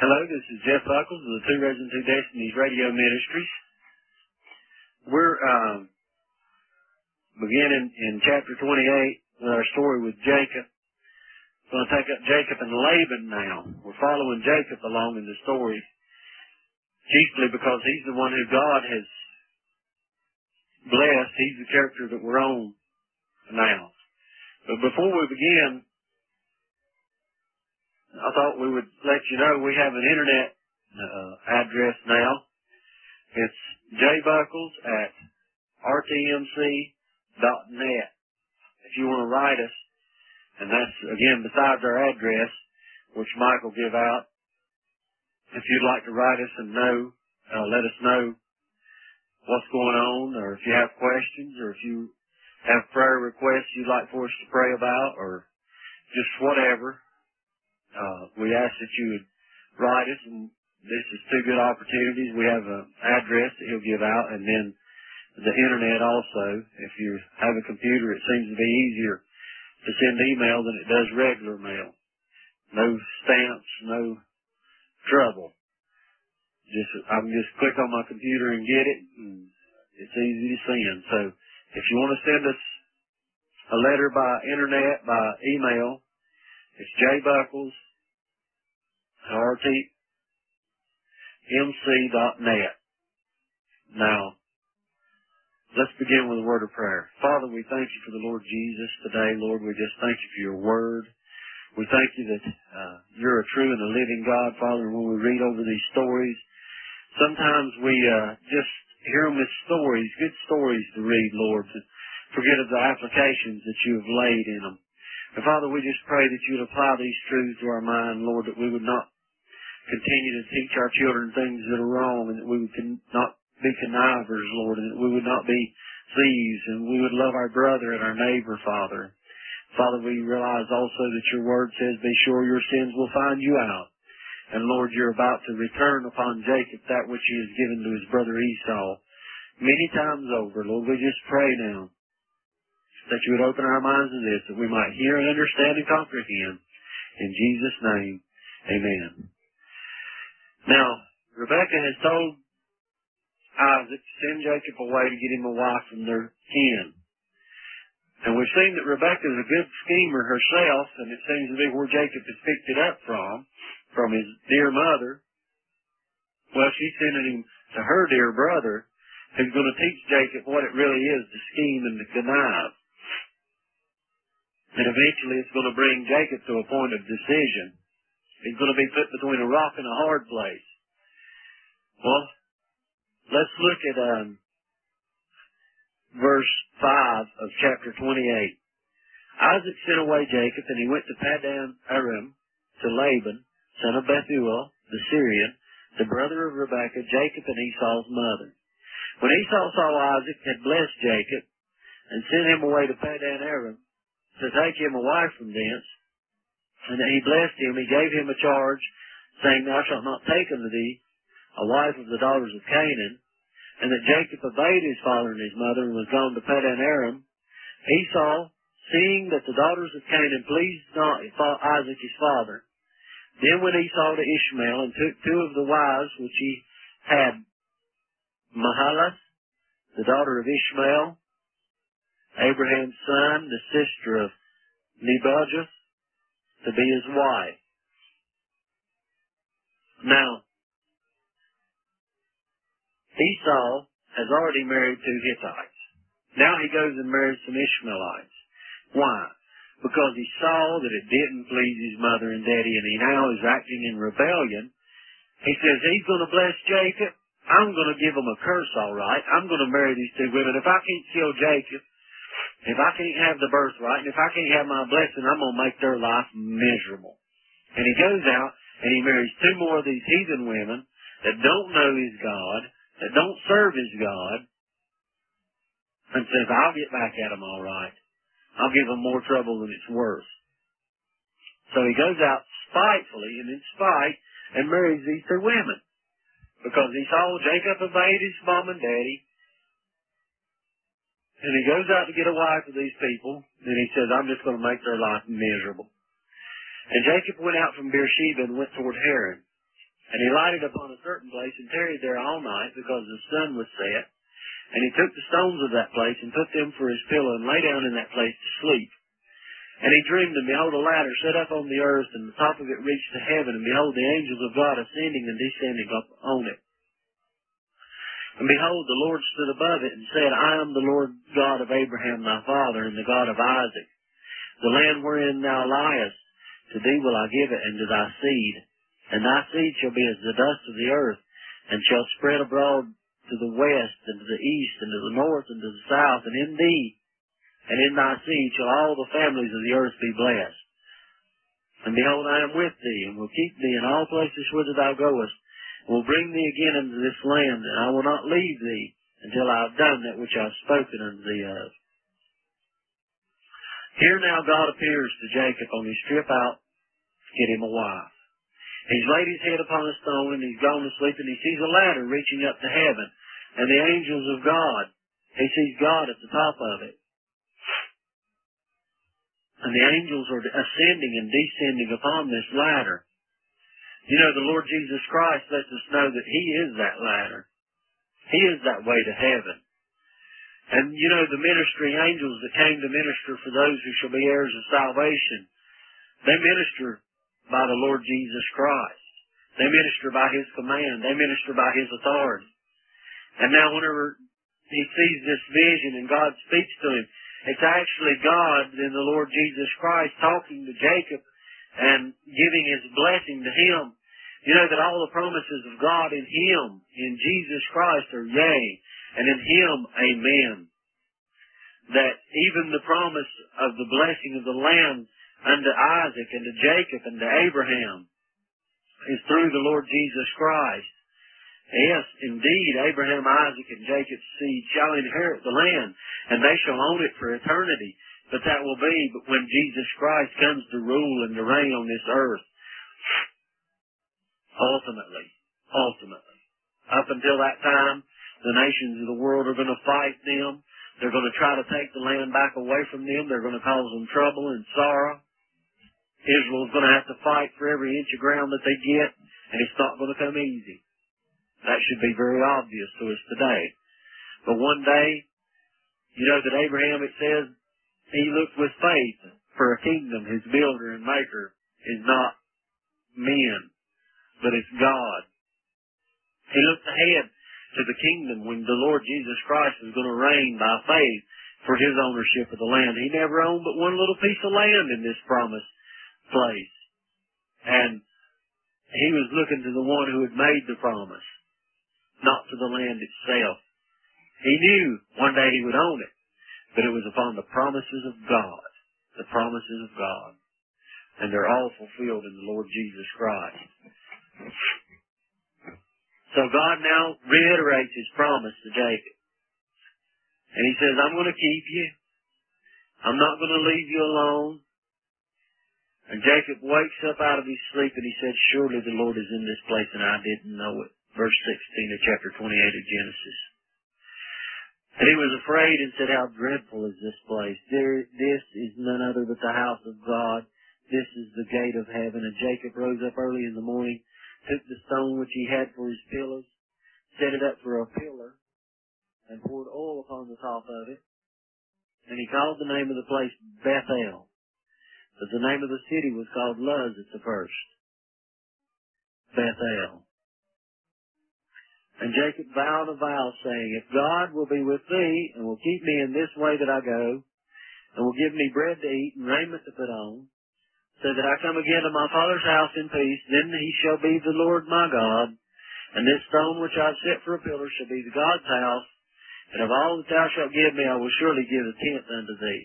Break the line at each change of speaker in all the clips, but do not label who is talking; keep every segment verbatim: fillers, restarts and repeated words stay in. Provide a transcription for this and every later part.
Hello, this is Jeff Buckles of the Two Roads and Two Destinies Radio Ministries. We're um, beginning in chapter twenty-eight with our story with Jacob. We're going to take up Jacob and Laban now. We're following Jacob along in the story, chiefly because he's the one who God has blessed. He's the character that we're on now. But before we begin, I thought we would let you know we have an internet uh, address now. It's jbuckles at r t m c dot net. If you want to write us, and that's, again, besides our address, which Mike will give out. If you'd like to write us and know, uh, let us know what's going on, or if you have questions, or if you have prayer requests you'd like for us to pray about, or just whatever. Uh, we ask that you would write us, and this is two good opportunities. We have an address that he'll give out, and then the internet also. If you have a computer, it seems to be easier to send email than it does regular mail. No stamps, no trouble. Just I can just click on my computer and get it, and it's easy to send. So if you want to send us a letter by internet, by email, it's jbuckles at r t m c dot net. Now, let's begin with a word of prayer. Father, we thank you for the Lord Jesus today. Lord, we just thank you for your word. We thank you that uh, you're a true and a living God, Father. When we read over these stories, sometimes we uh, just hear them as stories, good stories to read, Lord, to forget of the applications that you have laid in them. And Father, we just pray that you would apply these truths to our mind, Lord, that we would not continue to teach our children things that are wrong, and that we would not be connivers, Lord, and that we would not be thieves, and we would love our brother and our neighbor, Father. Father, we realize also that your word says, be sure your sins will find you out. And Lord, you're about to return upon Jacob that which he has given to his brother Esau many times over. Lord, we just pray now that you would open our minds to this, that we might hear and understand and comprehend. In Jesus' name, amen. Now, Rebekah has told Isaac to send Jacob away to get him a wife from their kin. And we've seen that Rebekah is a good schemer herself, and it seems to be where Jacob has picked it up from, from his dear mother. Well, she's sending him to her dear brother, who's going to teach Jacob what it really is to scheme and to connive. And eventually it's going to bring Jacob to a point of decision. He's going to be put between a rock and a hard place. Well, let's look at um, verse five of chapter twenty-eight. Isaac sent away Jacob, and he went to Padan Aram to Laban, son of Bethuel, the Syrian, the brother of Rebekah, Jacob and Esau's mother. When Esau saw Isaac had blessed Jacob, and sent him away to Padan Aram to take him a wife from thence, and that he blessed him, he gave him a charge, saying, Thou shalt not take unto thee a wife of the daughters of Canaan. And that Jacob obeyed his father and his mother, and was gone to Padan Aram. Esau, seeing that the daughters of Canaan pleased not Isaac his father, then went Esau to Ishmael, and took two of the wives which he had, Mahalath, the daughter of Ishmael, Abraham's son, the sister of Nebajoth, to be his wife. Now, Esau has already married two Hittites. Now he goes and marries some Ishmaelites. Why? Because he saw that it didn't please his mother and daddy, and he now is acting in rebellion. He says, he's going to bless Jacob. I'm going to give him a curse, all right. I'm going to marry these two women. If I can't kill Jacob, if I can't have the birthright, and if I can't have my blessing, I'm going to make their life miserable. And he goes out, and he marries two more of these heathen women that don't know his God, that don't serve his God, and says, I'll get back at them all right. I'll give them more trouble than it's worth. So he goes out spitefully and in spite and marries these two women. Because he saw Jacob obeyed his mom and daddy. And he goes out to get a wife of these people. And he says, I'm just going to make their life miserable. And Jacob went out from Beersheba and went toward Haran. And he lighted upon a certain place and tarried there all night, because the sun was set. And he took the stones of that place and put them for his pillow, and lay down in that place to sleep. And he dreamed, and behold, a ladder set up on the earth, and the top of it reached to heaven, and behold, the angels of God ascending and descending up on it. And behold, the Lord stood above it, and said, I am the Lord God of Abraham thy father, and the God of Isaac. The land wherein thou liest, to thee will I give it, and to thy seed. And thy seed shall be as the dust of the earth, and shall spread abroad to the west, and to the east, and to the north, and to the south. And in thee, and in thy seed, shall all the families of the earth be blessed. And behold, I am with thee, and will keep thee in all places whither thou goest, and will bring thee again into this land, and I will not leave thee until I have done that which I have spoken unto thee of. Here now God appears to Jacob on his trip out to get him a wife. He's laid his head upon a stone, and he's gone to sleep, and he sees a ladder reaching up to heaven, and the angels of God. He sees God at the top of it. And the angels are ascending and descending upon this ladder. You know, the Lord Jesus Christ lets us know that He is that ladder. He is that way to heaven. And, you know, the ministering angels that came to minister for those who shall be heirs of salvation, they minister by the Lord Jesus Christ. They minister by His command. They minister by His authority. And now whenever he sees this vision and God speaks to him, it's actually God in the Lord Jesus Christ talking to Jacob and giving His blessing to him. You know that all the promises of God in Him, in Jesus Christ, are yea, and in Him, amen. That even the promise of the blessing of the land unto Isaac and to Jacob and to Abraham is through the Lord Jesus Christ. Yes, indeed, Abraham, Isaac, and Jacob's seed shall inherit the land, and they shall own it for eternity. But that will be when Jesus Christ comes to rule and to reign on this earth. Ultimately, ultimately. Up until that time, the nations of the world are going to fight them. They're going to try to take the land back away from them. They're going to cause them trouble and sorrow. Israel's going to have to fight for every inch of ground that they get, and it's not going to come easy. That should be very obvious to us today. But one day, you know that Abraham, it says, he looked with faith for a kingdom whose builder and maker is not men, but it's God. He looked ahead to the kingdom when the Lord Jesus Christ was going to reign by faith for His ownership of the land. He never owned but one little piece of land in this promised place. And he was looking to the one who had made the promise, not to the land itself. He knew one day he would own it, but it was upon the promises of God, the promises of God. And they're all fulfilled in the Lord Jesus Christ. So God now reiterates His promise to Jacob. And He says, I'm going to keep you. I'm not going to leave you alone. And Jacob wakes up out of his sleep and he said, surely the Lord is in this place and I didn't know it. Verse sixteen of chapter twenty-eight of Genesis. And he was afraid and said, how dreadful is this place? There, this is none other but the house of God. This is the gate of heaven. And Jacob rose up early in the morning, took the stone which he had for his pillows, set it up for a pillar, and poured oil upon the top of it. And he called the name of the place Bethel. But the name of the city was called Luz at the first. Bethel. And Jacob vowed a vow, saying, if God will be with thee, and will keep me in this way that I go, and will give me bread to eat and raiment to put on, so that I come again to my father's house in peace, then He shall be the Lord my God, and this stone which I have set for a pillar shall be the God's house, and of all that thou shalt give me I will surely give a tenth unto thee.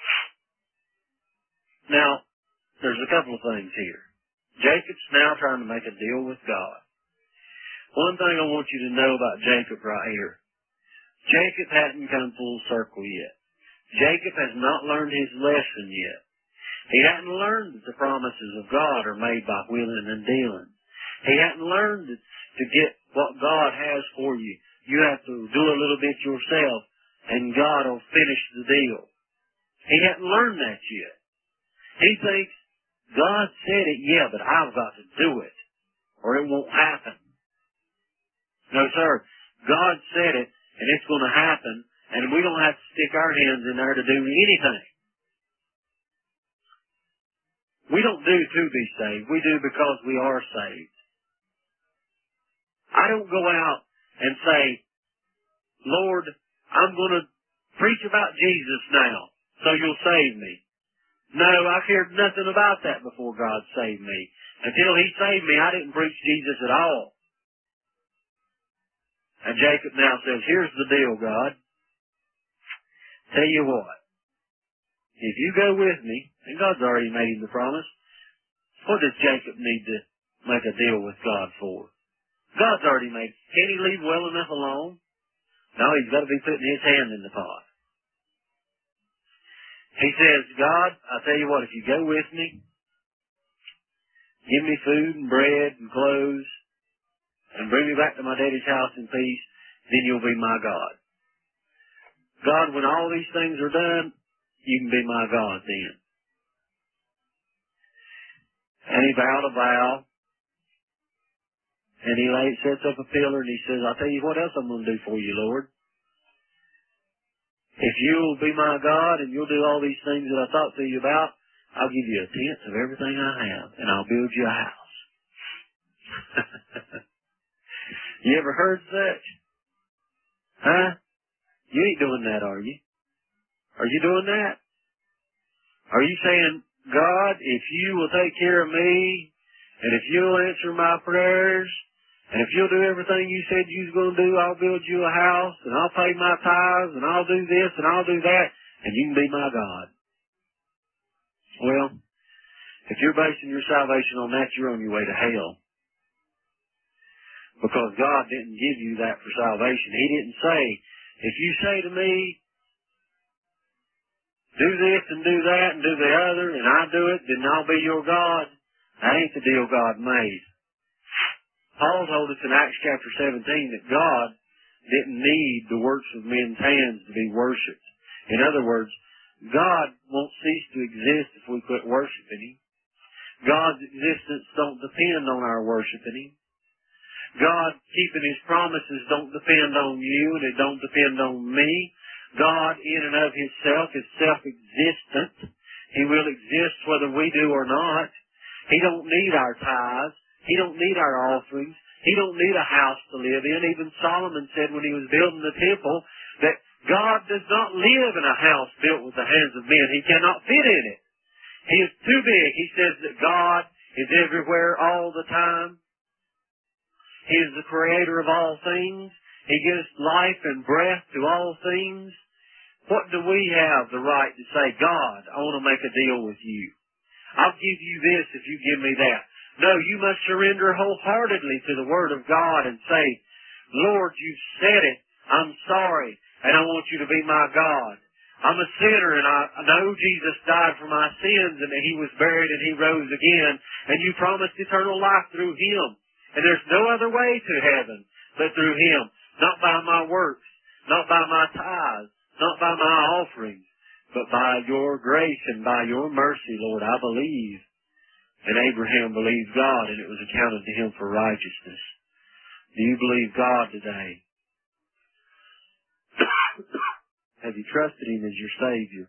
Now, there's a couple of things here. Jacob's now trying to make a deal with God. One thing I want you to know about Jacob right here. Jacob hadn't come full circle yet. Jacob has not learned his lesson yet. He hadn't learned that the promises of God are made by wheeling and dealing. He hadn't learned that to get what God has for you, you have to do a little bit yourself, and God will finish the deal. He hadn't learned that yet. He thinks, God said it, yeah, but I've got to do it, or it won't happen. No, sir. God said it, and it's going to happen, and we don't have to stick our hands in there to do anything. We don't do to be saved. We do because we are saved. I don't go out and say, Lord, I'm going to preach about Jesus now, so you'll save me. No, I cared nothing about that before God saved me. Until He saved me, I didn't preach Jesus at all. And Jacob now says, here's the deal, God. Tell you what. If you go with me, and God's already made him the promise, what does Jacob need to make a deal with God for? God's already made. Can he leave well enough alone? No, he's got to be putting his hand in the pot. He says, God, I tell you what, if you go with me, give me food and bread and clothes, and bring me back to my daddy's house in peace, then you'll be my God. God, when all these things are done, you can be my God then. And he vowed a vow, and he laid, sets up a pillar, and he says, I'll tell you what else I'm going to do for you, Lord. If you'll be my God and you'll do all these things that I talked to you about, I'll give you a tenth of everything I have, and I'll build you a house. You ever heard such? Huh? You ain't doing that, are you? Are you doing that? Are you saying, God, if you will take care of me, and if you'll answer my prayers, and if you'll do everything you said you was going to do, I'll build you a house, and I'll pay my tithes, and I'll do this, and I'll do that, and you can be my God. Well, if you're basing your salvation on that, you're on your way to hell. Because God didn't give you that for salvation. He didn't say, if you say to me, do this and do that and do the other, and I do it, then I'll be your God. That ain't the deal God made. Paul told us in Acts chapter seventeen that God didn't need the works of men's hands to be worshipped. In other words, God won't cease to exist if we quit worshiping Him. God's existence don't depend on our worshiping Him. God keeping His promises don't depend on you, and it don't depend on me. God in and of Himself is self-existent. He will exist whether we do or not. He don't need our tithes. He don't need our offerings. He don't need a house to live in. Even Solomon said when he was building the temple that God does not live in a house built with the hands of men. He cannot fit in it. He is too big. He says that God is everywhere all the time. He is the creator of all things. He gives life and breath to all things. What do we have the right to say, God, I want to make a deal with you. I'll give you this if you give me that. No, you must surrender wholeheartedly to the Word of God and say, Lord, you've said it. I'm sorry, and I want you to be my God. I'm a sinner, and I know Jesus died for my sins, and that He was buried and He rose again, and you promised eternal life through Him. And there's no other way to heaven but through Him, not by my works, not by my tithes, not by my offerings, but by your grace and by your mercy, Lord, I believe. And Abraham believed God, and it was accounted to him for righteousness. Do you believe God today? Have you trusted Him as your Savior?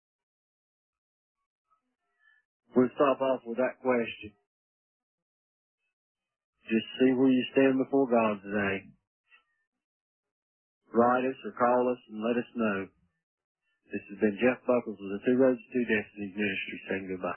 We'll stop off with that question. Just see where you stand before God today. Write us or call us and let us know. This has been Jeff Buckles with the Two Roads to Two Destinies Ministry saying goodbye.